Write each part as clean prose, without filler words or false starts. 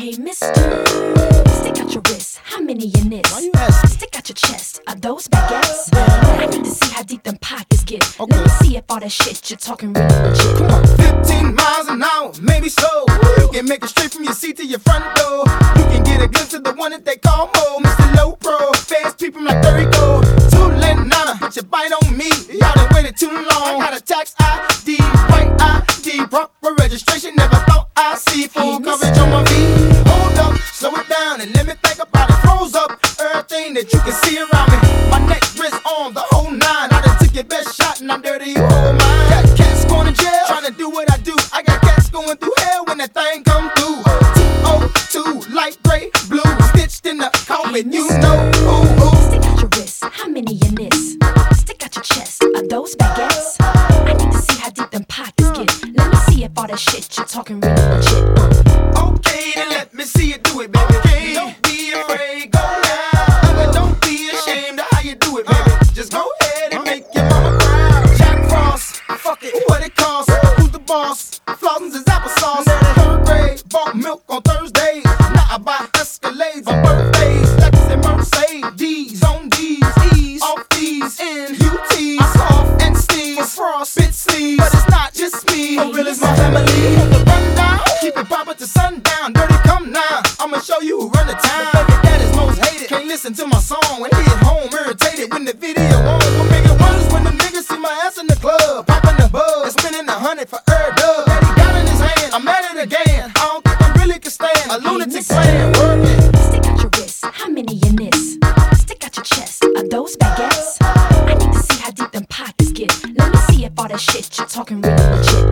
Hey, mister, stick out your wrist. How many in this? Why you asking? Stick out your chest. Are those baguettes? I need to see how deep them pockets get. Okay. Let me see if all that shit you're talking really legit. Come on, 15 miles an hour, maybe slow. You can make it straight from your seat to your front door. You can get a glimpse of the one that they call Mo, Mr. Low Pro. Fast people like there he go. Too late, nana, put your bite on me. Y'all done waited too long. I got a tax ID, white ID, proper registration. Never thought I'd see full coverage on my V. Hold up, slow it down and let me think about it. Froze up everything that you can see around me. My neck, wrist, arm, the whole nine. I done took your best shot and I'm dirty, you hold mine. Got cats going to jail, trying to do what I do. I got cats going through hell when that thing come through. T-O-2, light gray, blue, stitched in the carpet, you know. Ooh, ooh. Stick out your wrist. How many in this? Stick out your chest. Are those baguettes? I need to see how deep them pockets get. Let me see if all that shit you're talking really legit. Okay, then let me see you do it, baby. Okay. Don't be afraid, go now. But don't be ashamed of how you do it, baby. Just go ahead and make your mama proud. Jack Frost, fuck it, what it costs. Who's the boss? Flossins is applesauce. Third grade, bought milk on Thursdays. Now I buy Escalades on birthdays. Lex and Mercedes on D's, E's, off D's, and UT's. I soft and Steve's, frost, bit sleeves. But it's not just me, for real is my family. On the rundown, keep it proper to sundown. Dirty come now, I'ma show you who run the town. The baby that is most hated, can't listen to my song. When he at home, irritated when the video on. What make it worse when the niggas see my ass in the club, popping the bug, and spending 100 for dub. That he got in his hand, I'm at it again. I don't think I really can stand a lunatic plan. Work it. Stick out your wrist. How many in this? Stick out your chest. Are those baguettes? I need to see how deep them pockets get. Let me see if all that shit you're talking really legit.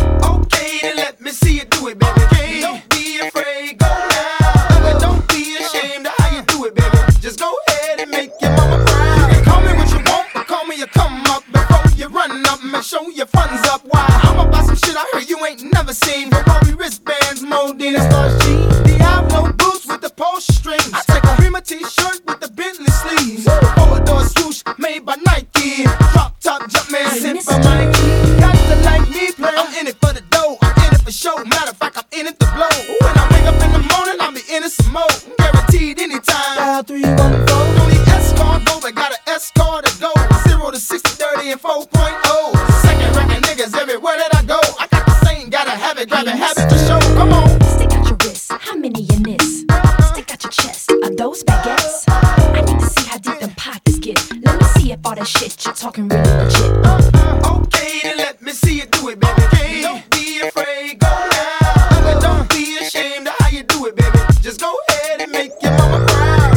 Okay, then let me see you do it, baby. Okay. Don't be afraid, go now. But don't be ashamed of how you do it, baby. Just go ahead and make your mama proud. You can call me what you want, but call me a come up. Before you run up, make sure your funds up. Why? I'm about some shit I heard you ain't never seen. Ferrari wristbands, Modena Stars G. Diablo boots with the Porsche strings. I take a Prima t-shirt with the Bentley sleeves. Four-door swoosh made by Nike. Drop top Jumpman sent by Mikey. Got to like me, play. I'm in it for the dough. I'm in it for show. Matter of fact, I'm in it to blow. When I wake up in the morning, I'll be in it some more. Guaranteed anytime. Dial 314. Don't need S-card, go, but got an S-card to go. 0 to 60, 30, and 4.0. Second ranking niggas everywhere that I go. I got the same, gotta have it, grab it, habit for show. Come on. Stick out your wrist. How many in this? Stick out your chest. Are those baguettes? I need to see how deep them pockets get. Let me see if all that shit you're talking really legit. Okay, then let me see you do it, baby. Okay. Don't be afraid, go now. But don't be ashamed of how you do it, baby. Just go ahead and make your mama proud.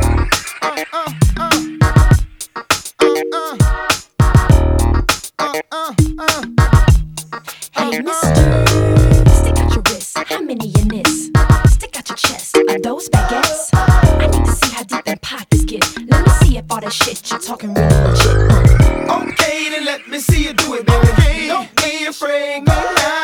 Hey, mister, stick out your wrist. How many in this? Stick out your chest. Are those baguettes? I need to see how deep them pockets get. Let me see if all that shit you're talking really legit. Okay, then let me see you do it, baby. Okay. Don't be afraid, go now.